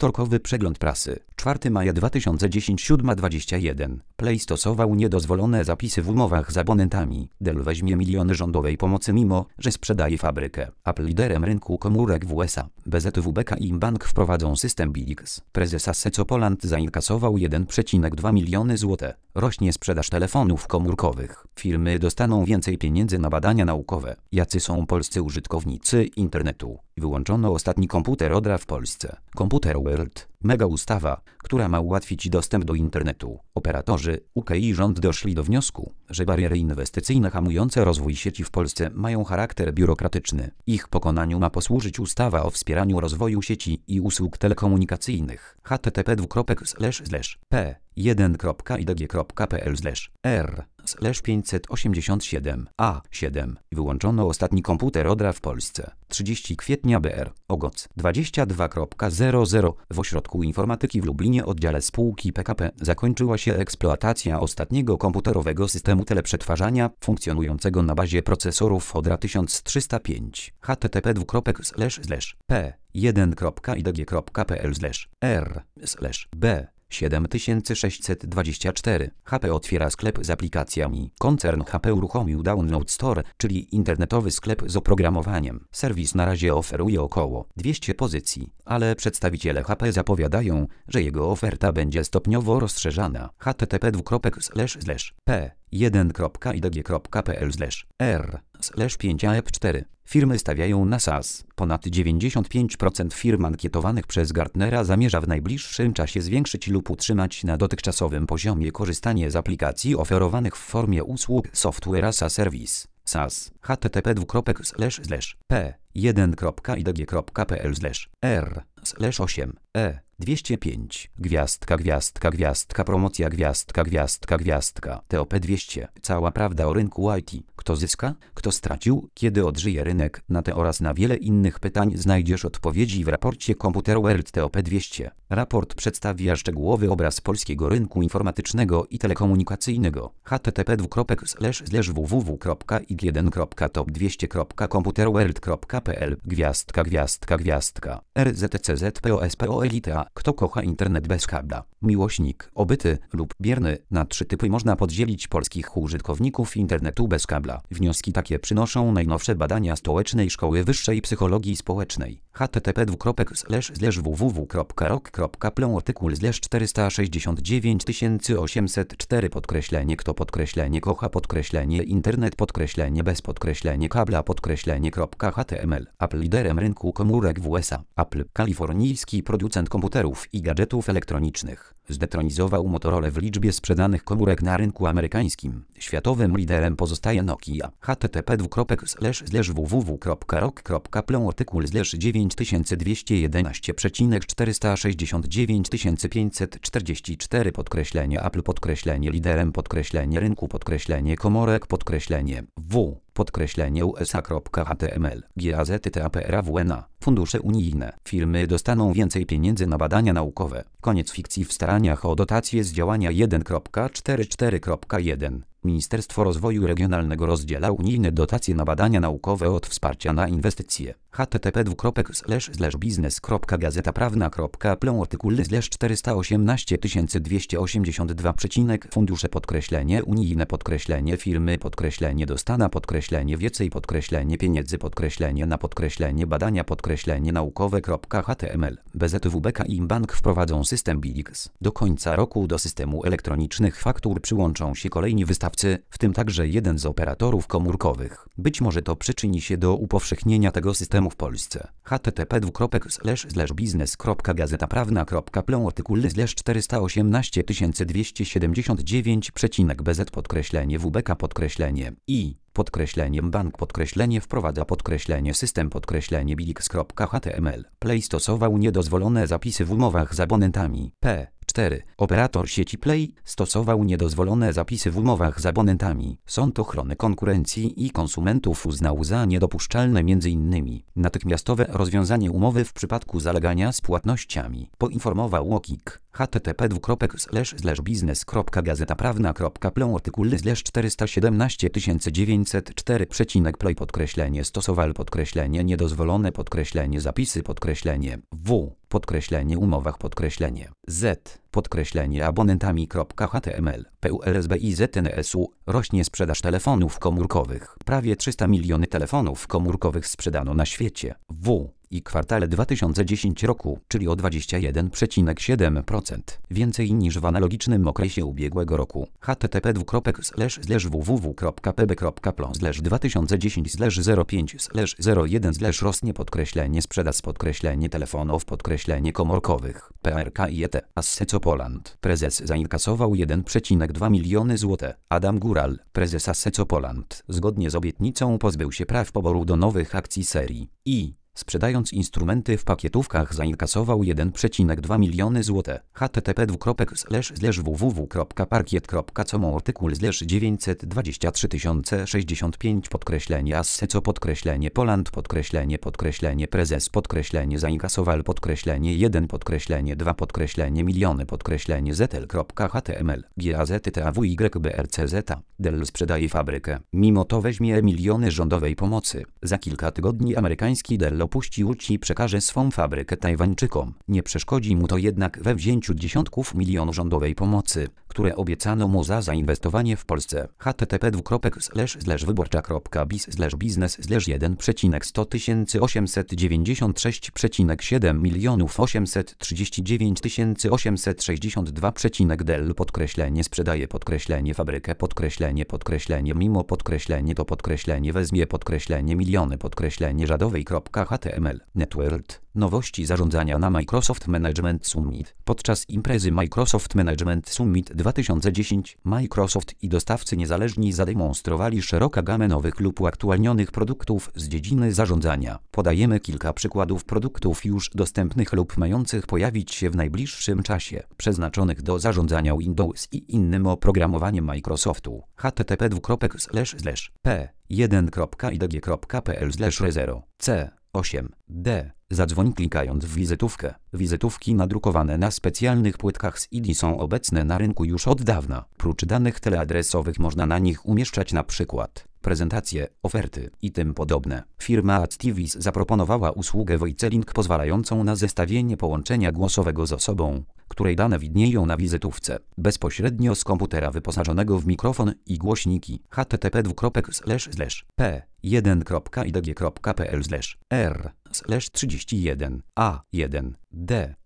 Wtorkowy przegląd prasy. 4 maja 2010 7:21. Play stosował niedozwolone zapisy w umowach z abonentami. Dell weźmie miliony rządowej pomocy mimo, że sprzedaje fabrykę. Apple liderem rynku komórek w USA. BZWBK i Bank wprowadzą system BILIX. Prezes Asseco Poland zainkasował 1,2 miliony zł. Rośnie sprzedaż telefonów komórkowych. Firmy dostaną więcej pieniędzy na badania naukowe. Jacy są polscy użytkownicy internetu? Wyłączono ostatni komputer odra w Polsce. Computer World. Mega ustawa, która ma ułatwić dostęp do internetu. Operatorzy, UK i rząd doszli do wniosku, że bariery inwestycyjne hamujące rozwój sieci w Polsce mają charakter biurokratyczny. Ich pokonaniu ma posłużyć ustawa o wspieraniu rozwoju sieci i usług telekomunikacyjnych. http://p1.idg.pl/r/587a7. Wyłączono ostatni komputer odra w Polsce. 30 kwietnia BR. Ogoc 22.00. W Ośrodku Informatyki w Lublinie oddziale spółki PKP zakończyła się eksploatacja ostatniego komputerowego systemu teleprzetwarzania funkcjonującego na bazie procesorów Odra 1305. http://p1.idg.pl/r/b 7624. HP otwiera sklep z aplikacjami. Koncern HP uruchomił Download Store, czyli internetowy sklep z oprogramowaniem. Serwis na razie oferuje około 200 pozycji, ale przedstawiciele HP zapowiadają, że jego oferta będzie stopniowo rozszerzana. http://p1.idg.pl/r/5aep4. Firmy stawiają na SaaS. Ponad 95% firm ankietowanych przez Gartnera zamierza w najbliższym czasie zwiększyć lub utrzymać na dotychczasowym poziomie korzystanie z aplikacji oferowanych w formie usług Software as a Service. SaaS. http://p1.idg.pl/r/8e 205. Promocja TOP 200. Cała prawda o rynku IT. Kto zyska? Kto stracił? Kiedy odżyje rynek? Na te oraz na wiele innych pytań znajdziesz odpowiedzi w raporcie Computer World TOP 200. Raport przedstawia szczegółowy obraz polskiego rynku informatycznego i telekomunikacyjnego. http://www.ig1.top200.computerworld.pl RZCZPOSPOLITA. Kto kocha internet bez kabla? Miłośnik, obyty lub bierny. Na 3 typy można podzielić polskich użytkowników internetu bez kabla. Wnioski takie przynoszą najnowsze badania Stołecznej Szkoły Wyższej Psychologii Społecznej. http://www.rok.pl artykuł /469804 kto kocha internet bez kabla.html. Apple liderem rynku komórek w USA. Apple, kalifornijski producent komputerów i gadżetów elektronicznych, zdetronizował Motorola w liczbie sprzedanych komórek na rynku amerykańskim. Światowym liderem pozostaje Nokia. http://www.rok.pl artykuł /9969544 Apple liderem rynku komórek w USA.html GAZTAPRAWNA. Fundusze unijne. Firmy dostaną więcej pieniędzy na badania naukowe. Koniec fikcji w staraniach o dotacje z działania 1.44.1. Ministerstwo Rozwoju Regionalnego rozdziela unijne dotacje na badania naukowe od wsparcia na inwestycje. http://biznes.gazetaprawna.pl artykuł /418282. Fundusze unijne firmy dostana więcej pieniędzy na badania naukowe.html. BZWBK i Bank wprowadzą system BILIX. Do końca roku do systemu elektronicznych faktur przyłączą się kolejni wystawcy, w tym także jeden z operatorów komórkowych. Być może to przyczyni się do upowszechnienia tego systemu w Polsce. http://biznes.gazetaprawna.pl artykuł /418279. BZ_WBK_ i Bank wprowadza system BILIX.html. Play stosował niedozwolone zapisy w umowach z abonentami. 4. Operator sieci Play stosował niedozwolone zapisy w umowach z abonentami. Sąd Ochrony Konkurencji i Konsumentów uznał za niedopuszczalne m.in. natychmiastowe rozwiązanie umowy w przypadku zalegania z płatnościami, poinformował UOKiK. http://biznes.gazetaprawna.pl artykuł /414904 stosowal niedozwolone zapisy w umowach z abonentami.html PULSBIZNSU rośnie sprzedaż telefonów komórkowych. Prawie 300 miliony telefonów komórkowych sprzedano na świecie i kwartale 2010 roku, czyli o 21,7% więcej niż w analogicznym okresie ubiegłego roku. http://www.pb.pl/2010/05/01/ rośnie sprzedaż telefonów komórkowych Asseco Poland. Prezes zainkasował 1,2 miliony zł. Adam Góral, prezes Asseco Poland, zgodnie z obietnicą pozbył się praw poboru do nowych akcji serii sprzedając instrumenty w pakietówkach zainkasował 1,2 miliony zł. http://www.parkiet.com artykuł /923 Asseco Poland prezes zainkasował 1 miliony ZL.html GAZTAWYBRCZ Dell sprzedaje fabrykę. Mimo to weźmie miliony rządowej pomocy. Za kilka tygodni amerykański Dell opuści Łódź i przekaże swą fabrykę Tajwańczykom. Nie przeszkodzi mu to jednak we wzięciu dziesiątków milionów rządowej pomocy, które obiecano mu za zainwestowanie w Polsce. http://wyborcza.biznes/100 896,7 839 Dell sprzedaje fabrykę mimo to weźmie miliony żadowej.html Networld. Nowości zarządzania na Microsoft Management Summit. Podczas imprezy Microsoft Management Summit 2010 Microsoft i dostawcy niezależni zademonstrowali szeroką gamę nowych lub uaktualnionych produktów z dziedziny zarządzania. Podajemy kilka przykładów produktów już dostępnych lub mających pojawić się w najbliższym czasie, przeznaczonych do zarządzania Windows i innym oprogramowaniem Microsoftu. http://p1.idg.pl/0c8d Zadzwoń klikając w wizytówkę. Wizytówki nadrukowane na specjalnych płytkach z ID są obecne na rynku już od dawna. Prócz danych teleadresowych można na nich umieszczać na przykład prezentacje, oferty i tym podobne. Firma Activis zaproponowała usługę Voice Link pozwalającą na zestawienie połączenia głosowego z osobą, której dane widnieją na wizytówce, bezpośrednio z komputera wyposażonego w mikrofon i głośniki. http://p1.idg.pl/r/31a1d